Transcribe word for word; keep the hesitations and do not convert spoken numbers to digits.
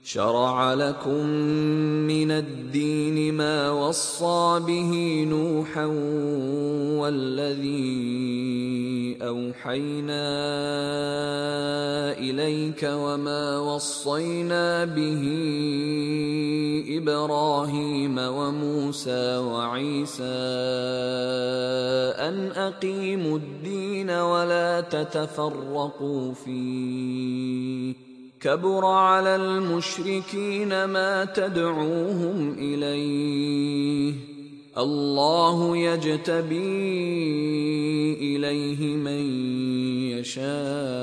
شرع لكم من الدين ما وصى به نوحا والذي أوحينا إليك وما وصينا به إبراهيم وموسى وعيسى أن أقيموا الدين ولا تتفرقوا فيه كبر على المشركين ما تدعوهم إليه الله يجتبي إليه من يشاء